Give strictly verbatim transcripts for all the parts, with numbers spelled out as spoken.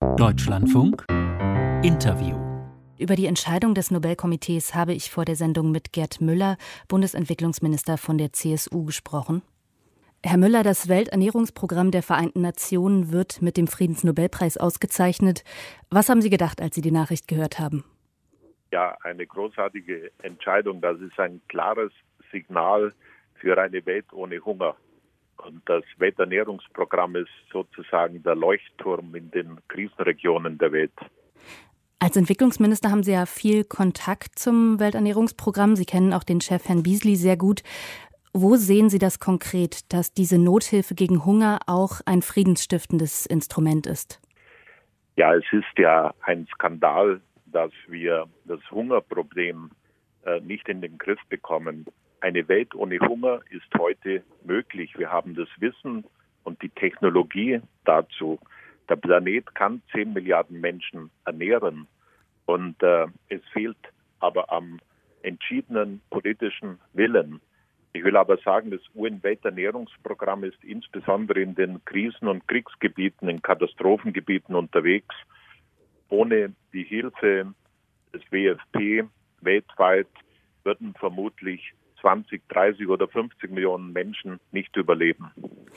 Deutschlandfunk Interview. Über die Entscheidung des Nobelkomitees habe ich vor der Sendung mit Gerd Müller, Bundesentwicklungsminister von der C S U, gesprochen. Herr Müller, das Welternährungsprogramm der Vereinten Nationen wird mit dem Friedensnobelpreis ausgezeichnet. Was haben Sie gedacht, als Sie die Nachricht gehört haben? Ja, eine großartige Entscheidung. Das ist ein klares Signal für eine Welt ohne Hunger. Und das Welternährungsprogramm ist sozusagen der Leuchtturm in den Krisenregionen der Welt. Als Entwicklungsminister haben Sie ja viel Kontakt zum Welternährungsprogramm. Sie kennen auch den Chef Herrn Beasley sehr gut. Wo sehen Sie das konkret, dass diese Nothilfe gegen Hunger auch ein friedensstiftendes Instrument ist? Ja, es ist ja ein Skandal, dass wir das Hungerproblem äh, nicht in den Griff bekommen. Eine Welt ohne Hunger ist heute möglich. Wir haben das Wissen und die Technologie dazu. Der Planet kann zehn Milliarden Menschen ernähren. Und äh, es fehlt aber am entschiedenen politischen Willen. Ich will aber sagen, das U N-Welternährungsprogramm ist insbesondere in den Krisen- und Kriegsgebieten, in Katastrophengebieten unterwegs. Ohne die Hilfe des W F P weltweit würden vermutlich zwanzig, dreißig oder fünfzig Millionen Menschen nicht überleben.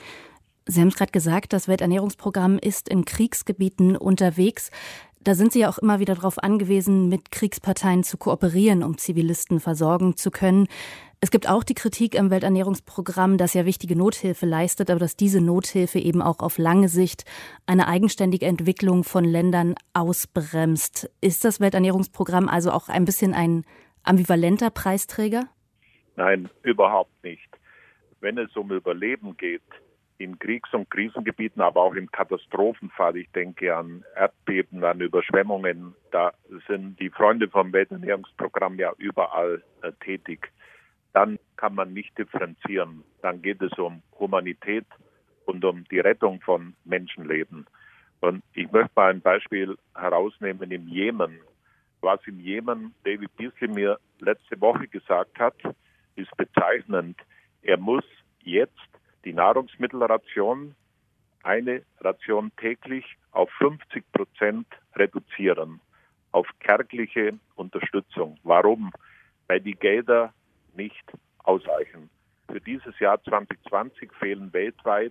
Sie haben es gerade gesagt, das Welternährungsprogramm ist in Kriegsgebieten unterwegs. Da sind Sie ja auch immer wieder darauf angewiesen, mit Kriegsparteien zu kooperieren, um Zivilisten versorgen zu können. Es gibt auch die Kritik am Welternährungsprogramm, das ja wichtige Nothilfe leistet, aber dass diese Nothilfe eben auch auf lange Sicht eine eigenständige Entwicklung von Ländern ausbremst. Ist das Welternährungsprogramm also auch ein bisschen ein ambivalenter Preisträger? Nein, überhaupt nicht. Wenn es um Überleben geht, in Kriegs- und Krisengebieten, aber auch im Katastrophenfall, ich denke an Erdbeben, an Überschwemmungen, da sind die Freunde vom Welternährungsprogramm ja überall äh, tätig. Dann kann man nicht differenzieren. Dann geht es um Humanität und um die Rettung von Menschenleben. Und ich möchte mal ein Beispiel herausnehmen im Jemen. Was im Jemen David Beasley mir letzte Woche gesagt hat, ist bezeichnend. Er muss jetzt die Nahrungsmittelration, eine Ration täglich, auf fünfzig Prozent reduzieren, auf kärgliche Unterstützung. Warum? Weil die Gelder nicht ausreichen. Für dieses Jahr zwanzig zwanzig fehlen weltweit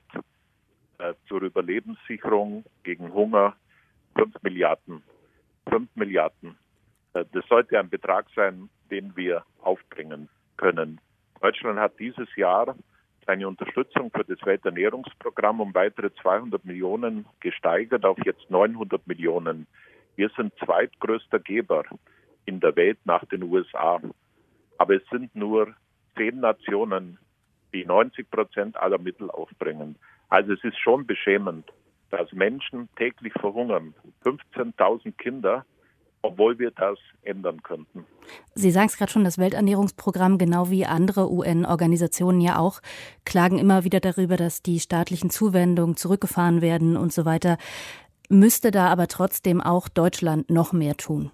äh, zur Überlebenssicherung gegen Hunger fünf Milliarden. fünf Milliarden. Äh, das sollte ein Betrag sein, den wir aufbringen können. Deutschland hat dieses Jahr seine Unterstützung für das Welternährungsprogramm um weitere zweihundert Millionen gesteigert auf jetzt neunhundert Millionen. Wir sind zweitgrößter Geber in der Welt nach den U S A. Aber es sind nur zehn Nationen, die neunzig Prozent aller Mittel aufbringen. Also es ist schon beschämend, dass Menschen täglich verhungern. fünfzehntausend Kinder, obwohl wir das ändern könnten. Sie sagen es gerade schon, das Welternährungsprogramm, genau wie andere U N-Organisationen ja auch, klagen immer wieder darüber, dass die staatlichen Zuwendungen zurückgefahren werden und so weiter. Müsste da aber trotzdem auch Deutschland noch mehr tun?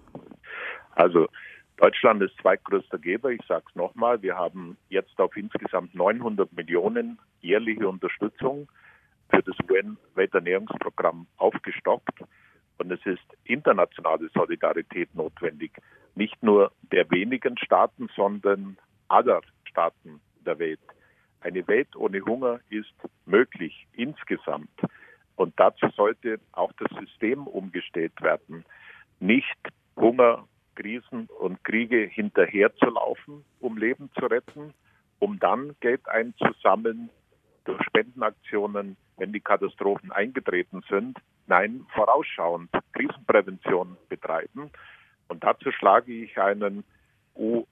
Also Deutschland ist zweitgrößter Geber. Ich sage es nochmal, wir haben jetzt auf insgesamt neunhundert Millionen jährliche Unterstützung für das U N-Welternährungsprogramm aufgestockt. Und es ist internationale Solidarität notwendig. Nicht nur der wenigen Staaten, sondern aller Staaten der Welt. Eine Welt ohne Hunger ist möglich insgesamt. Und dazu sollte auch das System umgestellt werden. Nicht Hunger, Krisen und Kriege hinterherzulaufen, um Leben zu retten, um dann Geld einzusammeln durch Spendenaktionen, wenn die Katastrophen eingetreten sind. Nein, vorausschauend Krisenprävention betreiben. Und dazu schlage ich einen U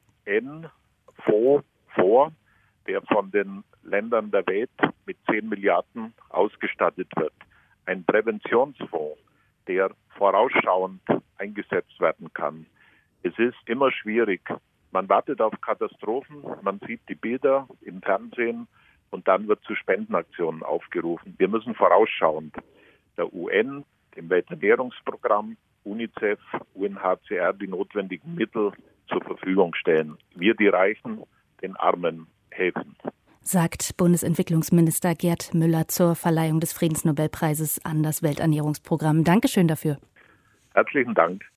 N-Fonds vor, der von den Ländern der Welt mit zehn Milliarden ausgestattet wird. Ein Präventionsfonds, der vorausschauend eingesetzt werden kann. Es ist immer schwierig. Man wartet auf Katastrophen, man sieht die Bilder im Fernsehen und dann wird zu Spendenaktionen aufgerufen. Wir müssen vorausschauend der U N, dem Welternährungsprogramm, UNICEF, U N H C R die notwendigen Mittel zur Verfügung stellen. Wir, die Reichen, den Armen helfen. sagt Bundesentwicklungsminister Gerd Müller zur Verleihung des Friedensnobelpreises an das Welternährungsprogramm. Dankeschön dafür. Herzlichen Dank.